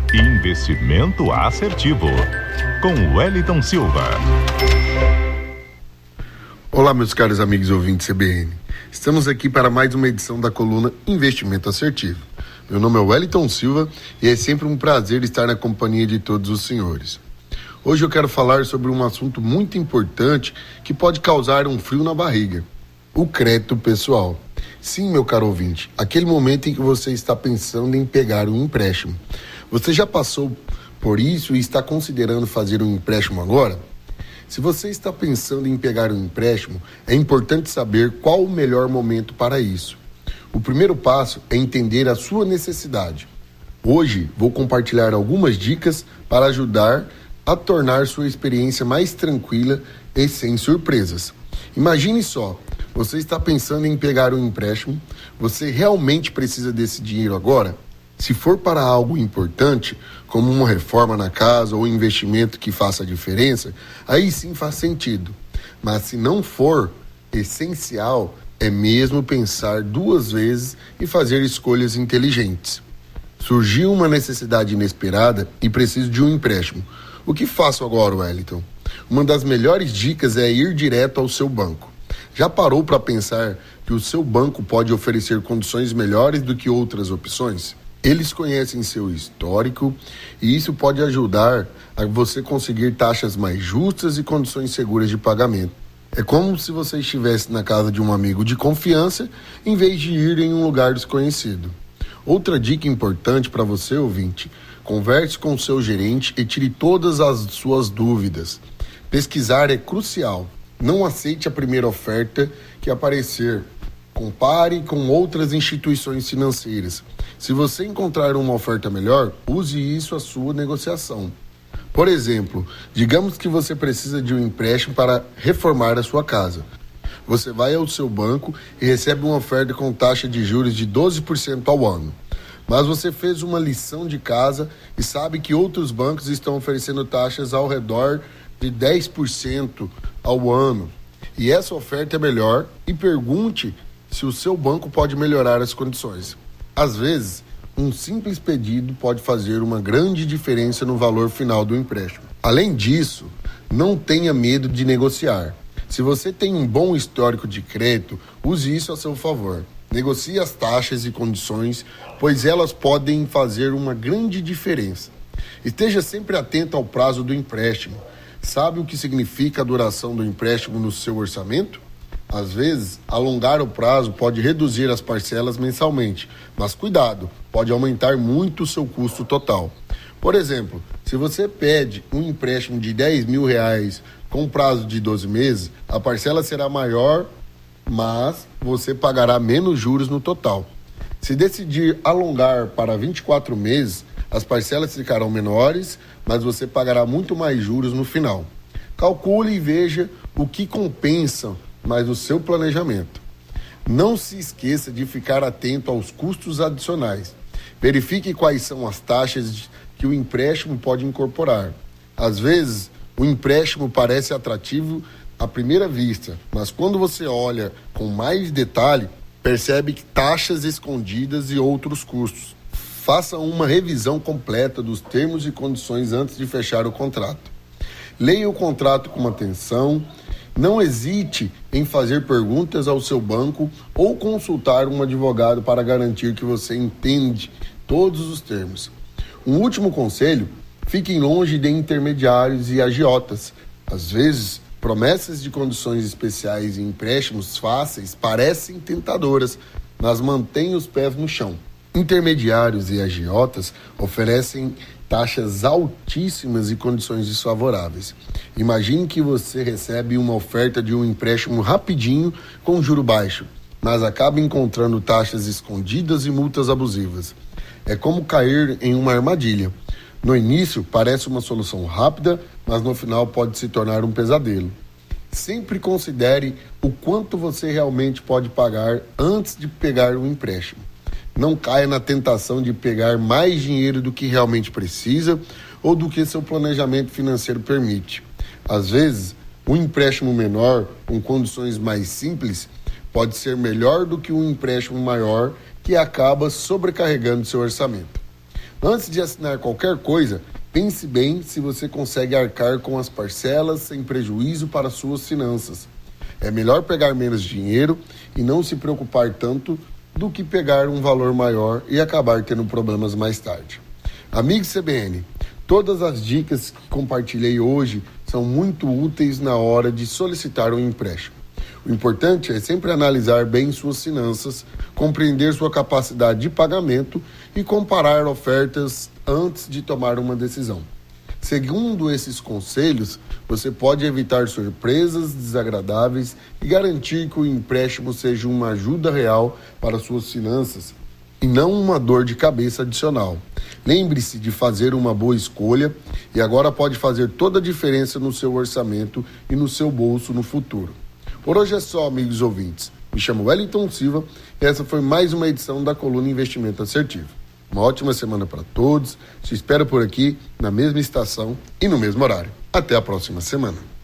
Investimento assertivo, com Wellington Silva. Olá, meus caros amigos ouvintes CBN. Estamos aqui para mais uma edição da coluna Investimento Assertivo. Meu nome é Wellington Silva e é sempre um prazer estar na companhia de todos os senhores. Hoje eu quero falar sobre um assunto muito importante que pode causar um frio na barriga: o crédito pessoal. Sim, meu caro ouvinte, aquele momento em que você está pensando em pegar um empréstimo. Você já passou por isso e está considerando fazer um empréstimo agora? Se você está pensando em pegar um empréstimo, é importante saber qual o melhor momento para isso. O primeiro passo é entender a sua necessidade. Hoje vou compartilhar algumas dicas para ajudar a tornar sua experiência mais tranquila e sem surpresas. Imagine só, você está pensando em pegar um empréstimo, você realmente precisa desse dinheiro agora? Se for para algo importante, como uma reforma na casa ou um investimento que faça a diferença, aí sim faz sentido. Mas se não for essencial, é mesmo pensar duas vezes e fazer escolhas inteligentes. Surgiu uma necessidade inesperada e preciso de um empréstimo. O que faço agora, Wellington? Uma das melhores dicas é ir direto ao seu banco. Já parou para pensar que o seu banco pode oferecer condições melhores do que outras opções? Eles conhecem seu histórico e isso pode ajudar a você conseguir taxas mais justas e condições seguras de pagamento. É como se você estivesse na casa de um amigo de confiança em vez de ir em um lugar desconhecido. Outra dica importante para você, ouvinte: converse com o seu gerente e tire todas as suas dúvidas. Pesquisar é crucial. Não aceite a primeira oferta que aparecer. Compare com outras instituições financeiras. Se você encontrar uma oferta melhor, use isso à sua negociação. Por exemplo, digamos que você precisa de um empréstimo para reformar a sua casa. Você vai ao seu banco e recebe uma oferta com taxa de juros de 12% ao ano. Mas você fez uma lição de casa e sabe que outros bancos estão oferecendo taxas ao redor de 10% ao ano. E essa oferta é melhor, e pergunte se o seu banco pode melhorar as condições. Às vezes, um simples pedido pode fazer uma grande diferença no valor final do empréstimo. Além disso, não tenha medo de negociar. Se você tem um bom histórico de crédito, use isso a seu favor. Negocie as taxas e condições, pois elas podem fazer uma grande diferença. Esteja sempre atento ao prazo do empréstimo. Sabe o que significa a duração do empréstimo no seu orçamento? Às vezes, alongar o prazo pode reduzir as parcelas mensalmente, mas cuidado, pode aumentar muito o seu custo total. Por exemplo, se você pede um empréstimo de R$10.000 com prazo de 12 meses, a parcela será maior, mas você pagará menos juros no total. Se decidir alongar para 24 meses, as parcelas ficarão menores, mas você pagará muito mais juros no final. Calcule e veja o que compensa mais o seu planejamento. Não se esqueça de ficar atento aos custos adicionais. Verifique quais são as taxas que o empréstimo pode incorporar. Às vezes, o empréstimo parece atrativo à primeira vista, mas quando você olha com mais detalhe, percebe que taxas escondidas e outros custos. Faça uma revisão completa dos termos e condições antes de fechar o contrato. Leia o contrato com atenção. Não hesite em fazer perguntas ao seu banco ou consultar um advogado para garantir que você entende todos os termos. Um último conselho: fiquem longe de intermediários e agiotas. Às vezes, promessas de condições especiais e empréstimos fáceis parecem tentadoras, mas mantenha os pés no chão. Intermediários e agiotas oferecem taxas altíssimas e condições desfavoráveis. Imagine que você recebe uma oferta de um empréstimo rapidinho com juro baixo, mas acaba encontrando taxas escondidas e multas abusivas. É como cair em uma armadilha. No início parece uma solução rápida, mas no final pode se tornar um pesadelo. Sempre considere o quanto você realmente pode pagar antes de pegar o empréstimo. Não caia na tentação de pegar mais dinheiro do que realmente precisa ou do que seu planejamento financeiro permite. Às vezes, um empréstimo menor, com condições mais simples, pode ser melhor do que um empréstimo maior que acaba sobrecarregando seu orçamento. Antes de assinar qualquer coisa, pense bem se você consegue arcar com as parcelas sem prejuízo para suas finanças. É melhor pegar menos dinheiro e não se preocupar tanto do que pegar um valor maior e acabar tendo problemas mais tarde. Amigo CBN, todas as dicas que compartilhei hoje são muito úteis na hora de solicitar um empréstimo. O importante é sempre analisar bem suas finanças, compreender sua capacidade de pagamento e comparar ofertas antes de tomar uma decisão. Segundo esses conselhos, você pode evitar surpresas desagradáveis e garantir que o empréstimo seja uma ajuda real para suas finanças e não uma dor de cabeça adicional. Lembre-se de fazer uma boa escolha e agora pode fazer toda a diferença no seu orçamento e no seu bolso no futuro. Por hoje é só, amigos ouvintes. Me chamo Wellington Silva e essa foi mais uma edição da Coluna Investimento Assertivo. Uma ótima semana para todos. Te espero por aqui, na mesma estação e no mesmo horário. Até a próxima semana.